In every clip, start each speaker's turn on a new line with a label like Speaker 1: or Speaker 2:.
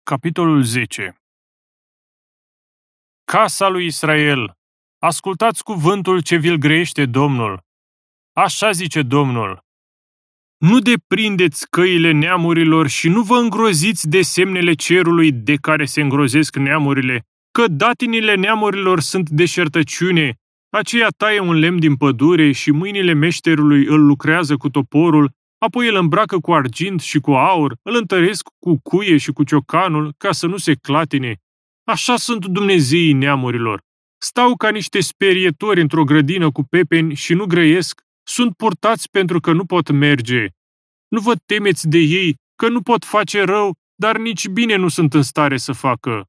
Speaker 1: Capitolul 10. Casa lui Israel, ascultați cuvântul ce vi-l grăiește Domnul. Așa zice Domnul: nu deprindeți căile neamurilor și nu vă îngroziți de semnele cerului de care se îngrozesc neamurile, că datinile neamurilor sunt deșertăciune, aceea taie un lemn din pădure și mâinile meșterului îl lucrează cu toporul, apoi îl îmbracă cu argint și cu aur, îl întăresc cu cuie și cu ciocanul, ca să nu se clatine. Așa sunt dumnezeii neamurilor. Stau ca niște sperietori într-o grădină cu pepeni și nu grăiesc, sunt purtați pentru că nu pot merge. Nu vă temeți de ei, că nu pot face rău, dar nici bine nu sunt în stare să facă.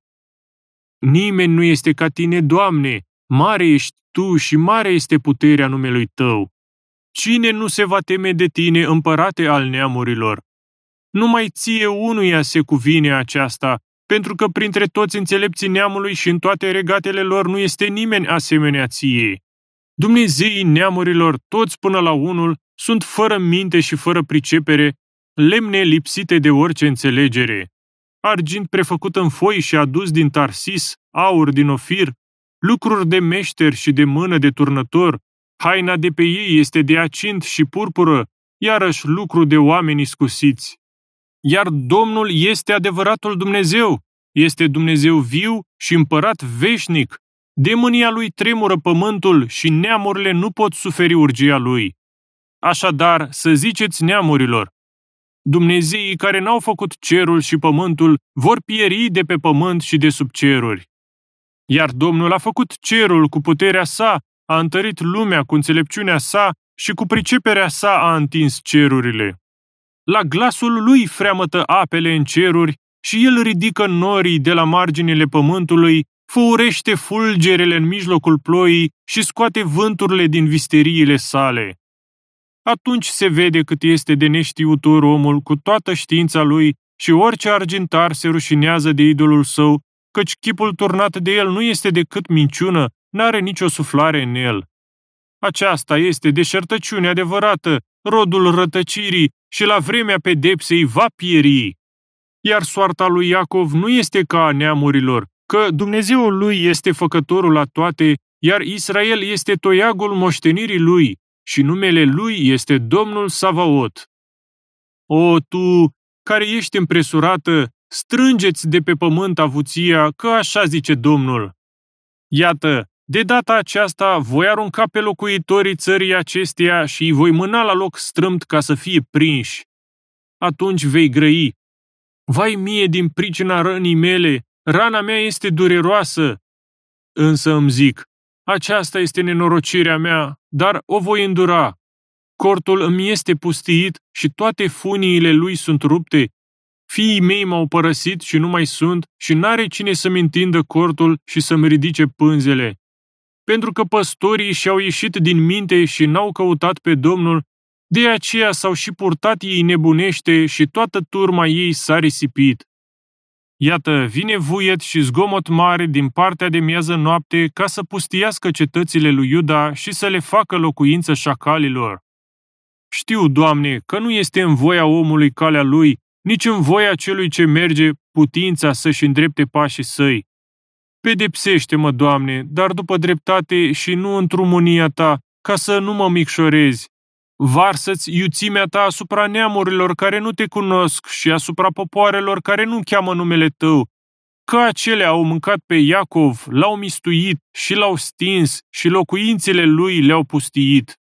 Speaker 1: Nimeni nu este ca tine, Doamne, mare ești Tu și mare este puterea numelui Tău. Cine nu se va teme de tine, împărate al neamurilor? Numai ție unuia se cuvine aceasta, pentru că printre toți înțelepții neamului și în toate regatele lor nu este nimeni asemenea ție. Dumnezeii neamurilor, toți până la unul, sunt fără minte și fără pricepere, lemne lipsite de orice înțelegere. Argint prefăcut în foi și adus din Tarsis, aur din Ofir, lucruri de meșter și de mână de turnător, haina de pe ei este de acint și purpură, iarăși lucru de oameni iscusiți. Iar Domnul este adevăratul Dumnezeu, este Dumnezeu viu și împărat veșnic. De mânia lui tremură pământul și neamurile nu pot suferi urgia lui. Așadar, să ziceți neamurilor: Dumnezeii care n-au făcut cerul și pământul vor pieri de pe pământ și de sub ceruri. Iar Domnul a făcut cerul cu puterea sa, a întărit lumea cu înțelepciunea sa și cu priceperea sa a întins cerurile. La glasul lui freamătă apele în ceruri și el ridică norii de la marginile pământului, făurește fulgerele în mijlocul ploii și scoate vânturile din visteriile sale. Atunci se vede cât este de neștiutor omul cu toată știința lui și orice argintar se rușinează de idolul său, căci chipul turnat de el nu este decât minciună, n-are nicio suflare în el. Aceasta este deșertăciune adevărată, rodul rătăcirii și la vremea pedepsei va pieri. Iar soarta lui Iacov nu este ca a neamurilor, că Dumnezeul lui este făcătorul la toate, iar Israel este toiagul moștenirii lui și numele lui este Domnul Savaot. O, tu, care ești împresurată, strângeți de pe pământ avuția, că așa zice Domnul. Iată, de data aceasta voi arunca pe locuitorii țării acesteia și îi voi mâna la loc strâmt ca să fie prinși. Atunci vei grăi: vai mie din pricina rănii mele, rana mea este dureroasă. Însă îmi zic: aceasta este nenorocirea mea, dar o voi îndura. Cortul îmi este pustiit și toate funiile lui sunt rupte. Fiii mei m-au părăsit și nu mai sunt și n-are cine să-mi întindă cortul și să-mi ridice pânzele. Pentru că păstorii și-au ieșit din minte și n-au căutat pe Domnul, de aceea s-au și purtat ei nebunește și toată turma ei s-a risipit. Iată, vine vuiet și zgomot mare din partea de miază noapte ca să pustiască cetățile lui Iuda și să le facă locuință șacalilor. Știu, Doamne, că nu este în voia omului calea lui, nici în voia celui ce merge putința să-și îndrepte pașii săi. Pedepsește-mă, Doamne, dar după dreptate și nu într-o mânia Ta, ca să nu mă micșorezi. Varsă-ți iuțimea Ta asupra neamurilor care nu Te cunosc și asupra popoarelor care nu cheamă numele Tău, că acelea au mâncat pe Iacov, l-au mistuit și l-au stins și locuințele lui le-au pustiit.